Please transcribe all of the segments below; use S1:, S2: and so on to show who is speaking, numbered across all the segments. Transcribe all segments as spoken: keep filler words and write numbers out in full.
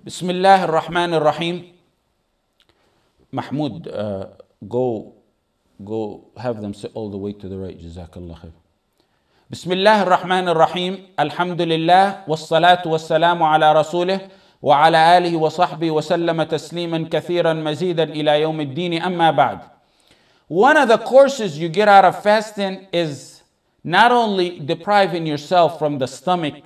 S1: بسم الله الرحمن الرحيم. Mahmoud, uh, go, go have them sit all the way to the right. Jazakallah khair. بسم الله الرحمن الرحيم. الحمد لله والصلاة والسلام على رسوله وعلى آله وصحبه وسلم تسليما كثيرا مزيدا إلى يوم الدين. أما بعد. One of the courses you get out of fasting is not only depriving yourself from the stomach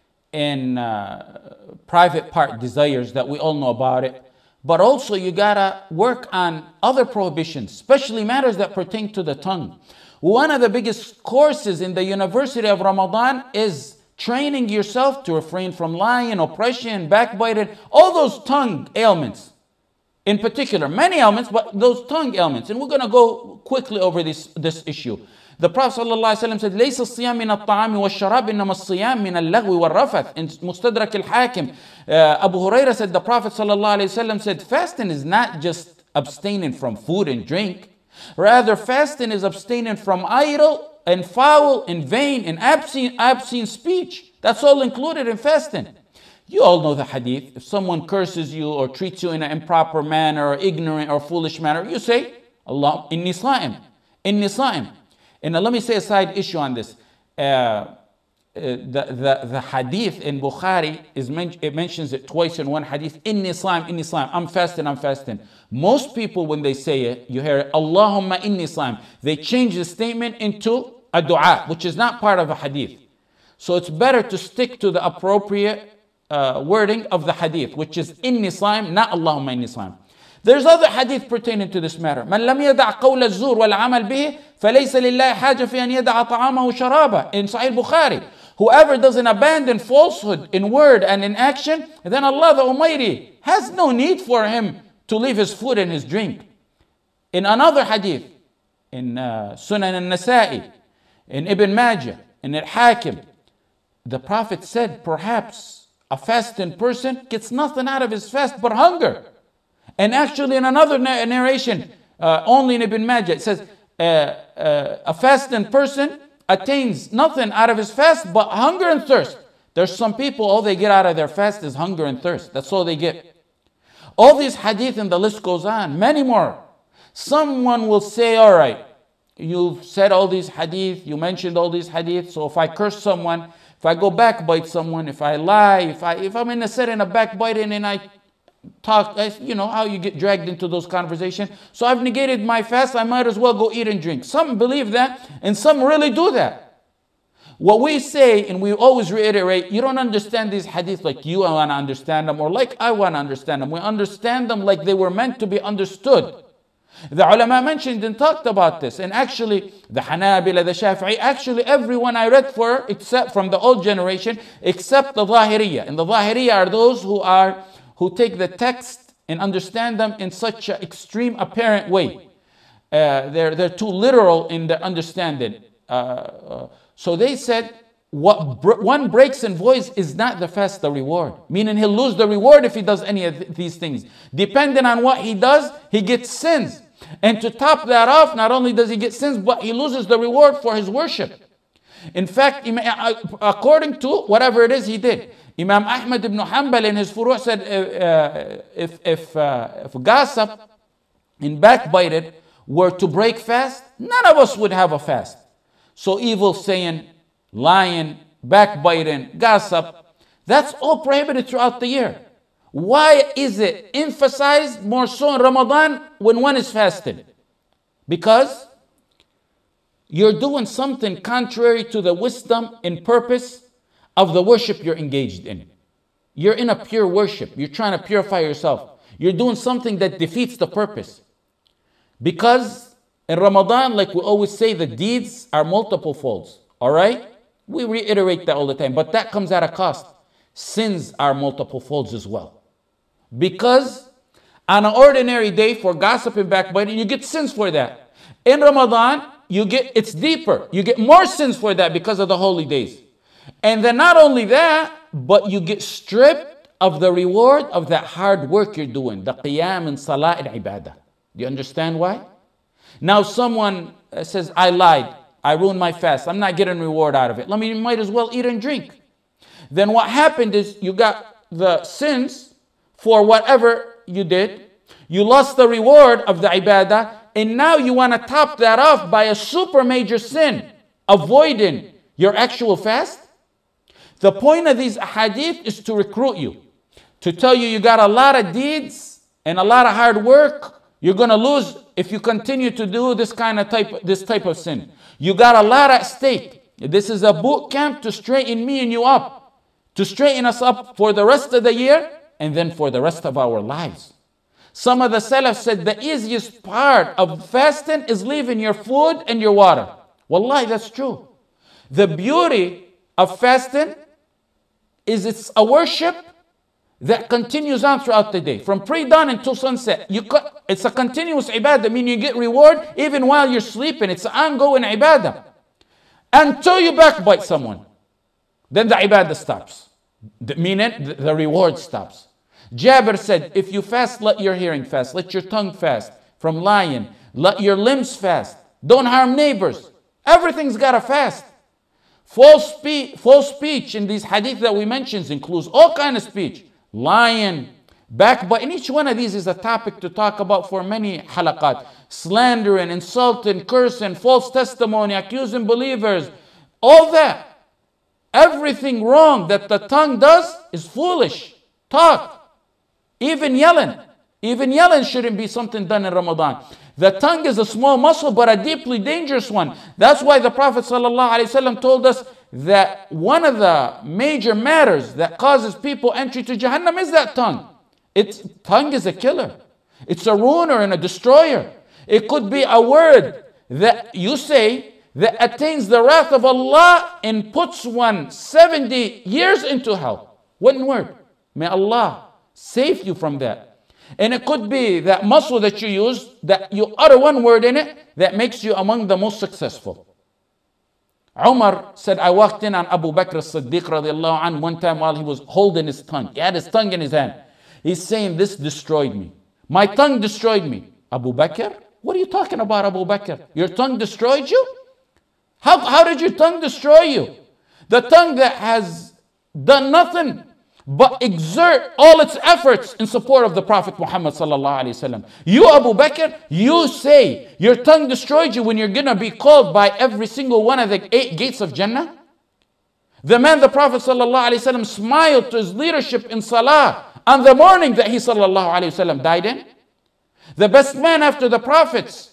S1: and uh, private part desires that we all know about it, but also you gotta work on other prohibitions, especially matters that pertain to the tongue. One of the biggest courses in the University of Ramadan is training yourself to refrain from lying, oppression, backbiting, all those tongue ailments. In particular, many ailments, but those tongue ailments. And we're going to go quickly over this, this issue. The Prophet ﷺ said, ليس الصيام من الطعام والشراب إنما الصيام من اللغو والرفث. In Mustadrak al-Hakim, uh, Abu Huraira said, the Prophet ﷺ said, fasting is not just abstaining from food and drink. Rather, fasting is abstaining from idle and foul and vain and obscene, obscene speech. That's all included in fasting. You all know the hadith. If someone curses you or treats you in an improper manner or ignorant or foolish manner, you say, Allah, inni sa'im, inni sa'im. And now let me say a side issue on this. Uh, uh, the, the, the hadith in Bukhari, is men- it mentions it twice in one hadith, inni sa'im, inni sa'im, I'm fasting, I'm fasting. Most people, when they say it, you hear it, Allahumma inni sa'im. They change the statement into a dua, which is not part of a hadith. So it's better to stick to the appropriate Uh, wording of the hadith, which is inni sa'im, not Allahumma inni sa'im. There's other hadith pertaining to this matter. من لم يدع قول الزور والعمل به فليس لله حاجة في أن يدع طعامه وشرابه. In Sahih Bukhari, whoever doesn't abandon falsehood in word and in action, then Allah the Almighty has no need for him to leave his food and his drink. In another hadith, in uh, Sunan al-Nasa'i, in Ibn Majah, in Al-Hakim, the Prophet said, perhaps a fasting person gets nothing out of his fast but hunger. And actually in another narration, uh, only in Ibn Majah, it says, uh, uh, a fasting person attains nothing out of his fast but hunger and thirst. There's some people, all they get out of their fast is hunger and thirst. That's all they get. All these hadith and the list goes on, many more. Someone will say, all right, you've said all these hadith, you mentioned all these hadith, so if I curse someone, if I go backbite someone, if I lie, if, I, if I'm in a setting of backbiting and I talk, you know how you get dragged into those conversations. So I've negated my fast, I might as well go eat and drink. Some believe that, and some really do that. What we say, and we always reiterate, you don't understand these hadith like you want to understand them, or like I want to understand them. We understand them like they were meant to be understood. The ulama mentioned and talked about this. And actually, the Hanabila, the Shafi'i, actually everyone I read for, except from the old generation, except the Zahiriyya. And the Zahiriyya are those who are who take the text and understand them in such an extreme apparent way. Uh, they're, they're too literal in their understanding. Uh, uh, so they said, what br- one breaks and voids is not the fast the reward. Meaning he'll lose the reward if he does any of th- these things. Depending on what he does, he gets sins. And to top that off, not only does he get sins, but he loses the reward for his worship. In fact, according to whatever it is he did, Imam Ahmad ibn Hanbal in his Furu' said, uh, if, if, uh, if gossip and backbited were to break fast, none of us would have a fast. So evil saying, lying, backbiting, gossip, that's all prohibited throughout the year. Why is it emphasized more so in Ramadan when one is fasting? Because you're doing something contrary to the wisdom and purpose of the worship you're engaged in. You're in a pure worship. You're trying to purify yourself. You're doing something that defeats the purpose. Because in Ramadan, like we always say, the deeds are multiple folds. All right? We reiterate that all the time. But that comes at a cost. Sins are multiple folds as well. Because on an ordinary day for gossip and backbiting, you get sins for that. In Ramadan, you get it's deeper. You get more sins for that because of the holy days. And then not only that, but you get stripped of the reward of that hard work you're doing. The qiyam and salah and ibadah. Do you understand why? Now someone says, I lied. I ruined my fast. I'm not getting reward out of it. Let me, you might as well eat and drink. Then what happened is you got the sins, for whatever you did. You lost the reward of the ibadah. And now you want to top that off by a super major sin, avoiding your actual fast. The point of these ahadith is to recruit you, to tell you you got a lot of deeds and a lot of hard work you're going to lose if you continue to do this kind of type, this type of sin. You got a lot at stake. This is a boot camp to straighten me and you up, to straighten us up for the rest of the year and then for the rest of our lives. Some of the Salaf said the easiest part of fasting is leaving your food and your water. Wallahi, that's true. The beauty of fasting is it's a worship that continues on throughout the day. From pre-dawn until sunset. You co- it's a continuous ibadah, meaning you get reward even while you're sleeping. It's an ongoing ibadah. Until you backbite someone. Then the ibadah stops. The, meaning the, the reward stops. Jabir said, if you fast, let your hearing fast. Let your tongue fast from lying. Let your limbs fast. Don't harm neighbors. Everything's got to fast. False, spe- false speech in these hadith that we mentioned includes all kind of speech. Lying, backbiting. Each one of these is a topic to talk about for many halaqat. Slandering, insulting, cursing, false testimony, accusing believers. All that. Everything wrong that the tongue does is foolish. Talk. Even yelling. Even yelling shouldn't be something done in Ramadan. The tongue is a small muscle, but a deeply dangerous one. That's why the Prophet ﷺ told us that one of the major matters that causes people entry to Jahannam is that tongue. Its tongue is a killer. It's a ruiner and a destroyer. It could be a word that you say that attains the wrath of Allah and puts one seventy years into hell. One word. May Allah save you from that. And it could be that muscle that you use, that you utter one word in it, that makes you among the most successful. Umar said, I walked in on Abu Bakr as-Siddiq radiallahu anhu one time while he was holding his tongue. He had his tongue in his hand. He's saying, this destroyed me. My tongue destroyed me. Abu Bakr? What are you talking about, Abu Bakr? Your tongue destroyed you? How, how did your tongue destroy you? The tongue that has done nothing but exert all its efforts in support of the Prophet Muhammad sallallahu alaihi wasallam. You, Abu Bakr, you say your tongue destroyed you when you're going to be called by every single one of the eight gates of Jannah? The man, the Prophet sallallahu alaihi wasallam, smiled to his leadership in Salah on the morning that he sallallahu alaihi wasallam died in. The best man after the prophets,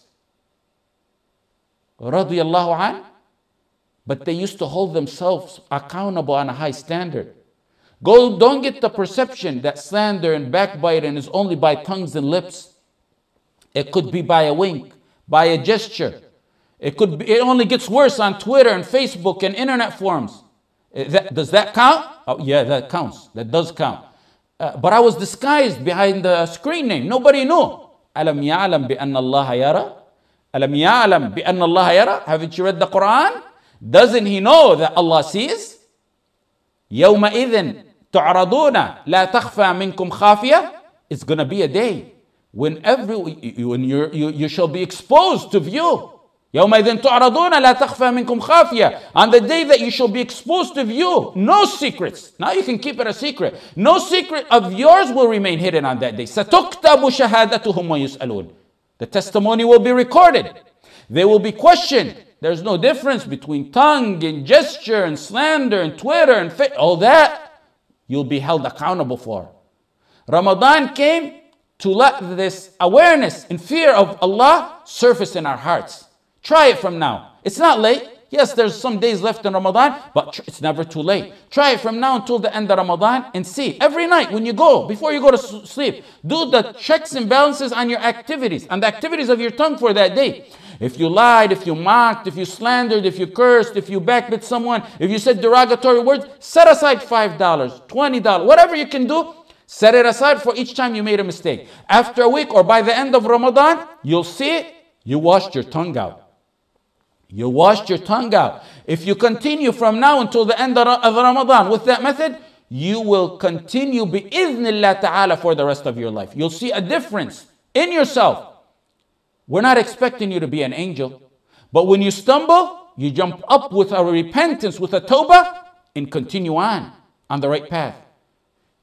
S1: radiyallahu an, but they used to hold themselves accountable on a high standard. Go, don't get the perception that slander and backbiting is only by tongues and lips. It could be by a wink, by a gesture. It could be, it only gets worse on Twitter and Facebook and internet forums. That, does that count? Oh, yeah, that counts. That does count. Uh, but I was disguised behind the screen name. Nobody knew. Alam ya'lam bi anna Allah yara? Alam ya'lam bi anna Allah yara? Haven't you read the Quran? Doesn't he know that Allah sees? يومئذ تعرضون لا تخفى منكم خافية. It's going to be a day when every when you you you shall be exposed to view. يومئذ تعرضون لا تخفى منكم خافية. On the day that you shall be exposed to view, no secrets. Now you can keep it a secret. No secret of yours will remain hidden on that day. ستكتب شهادتهم ويسألون. The testimony will be recorded. They will be questioned. There's no difference between tongue and gesture and slander and Twitter and fa- all that. You'll be held accountable for. Ramadan came to let this awareness and fear of Allah surface in our hearts. Try it from now. It's not late. Yes, there's some days left in Ramadan, but it's never too late. Try it from now until the end of Ramadan and see. Every night when you go, before you go to sleep, do the checks and balances on your activities, on the activities of your tongue for that day. If you lied, if you mocked, if you slandered, if you cursed, if you backbit someone, if you said derogatory words, set aside five dollars, twenty dollars, whatever you can do, set it aside for each time you made a mistake. After a week or by the end of Ramadan, you'll see it, you washed your tongue out. You washed your tongue out. If you continue from now until the end of Ramadan with that method, you will continue bi-idhnillah ta'ala for the rest of your life. You'll see a difference in yourself. We're not expecting you to be an angel. But when you stumble, you jump up with a repentance, with a tawbah, and continue on, on the right path.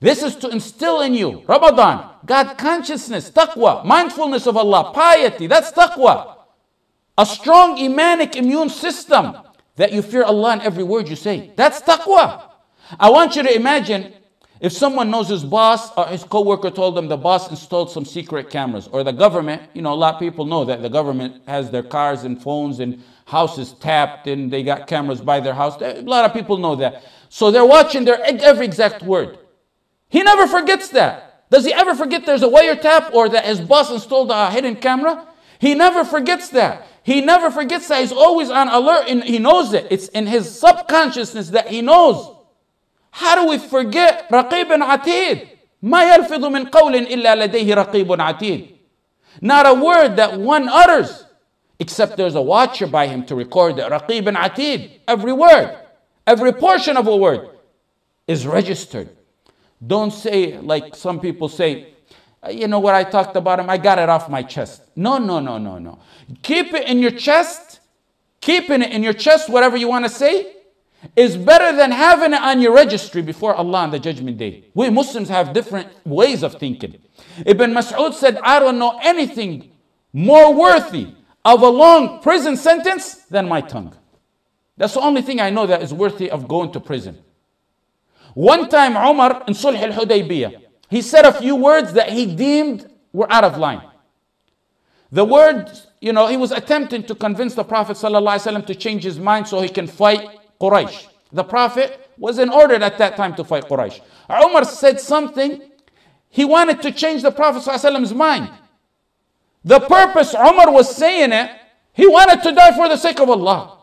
S1: This is to instill in you, Ramadan, God consciousness, taqwa, mindfulness of Allah, piety, that's taqwa. A strong imanic immune system that you fear Allah in every word you say. That's taqwa. I want you to imagine if someone knows his boss or his co-worker told them the boss installed some secret cameras, or the government, you know, a lot of people know that the government has their cars and phones and houses tapped and they got cameras by their house. A lot of people know that. So they're watching their every exact word. He never forgets that. Does he ever forget there's a wiretap or that his boss installed a hidden camera? He never forgets that. He never forgets that. He's always on alert and he knows it. It's in his subconsciousness that he knows. How do we forget رقيب عتيد? ما يلفظ من قول إلا لديه رقيب عتيد. Not a word that one utters, except there's a watcher by him to record it. رقيب عتيد. Every word, every portion of a word is registered. Don't say like some people say, you know what I talked about him, I got it off my chest. No, no, no, no, no. Keep it in your chest. Keeping it in your chest, whatever you want to say, is better than having it on your registry before Allah on the judgment day. We Muslims have different ways of thinking. Ibn Mas'ud said, I don't know anything more worthy of a long prison sentence than my tongue. That's the only thing I know that is worthy of going to prison. One time Umar in Sulh al-Hudaybiyah, he said a few words that he deemed were out of line. The words, you know, he was attempting to convince the Prophet ﷺ to change his mind so he can fight Quraysh. The Prophet wasn't ordered at that time to fight Quraysh. Umar said something, he wanted to change the Prophet ﷺ's mind. The purpose Umar was saying it, he wanted to die for the sake of Allah.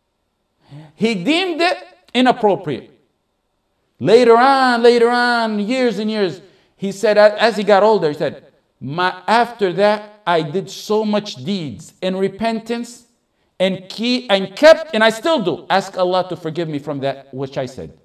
S1: He deemed it inappropriate. Later on, later on, years and years, he said, as he got older, he said, My, after that, I did so much deeds in repentance and, key, and kept, and I still do, ask Allah to forgive me from that which I said.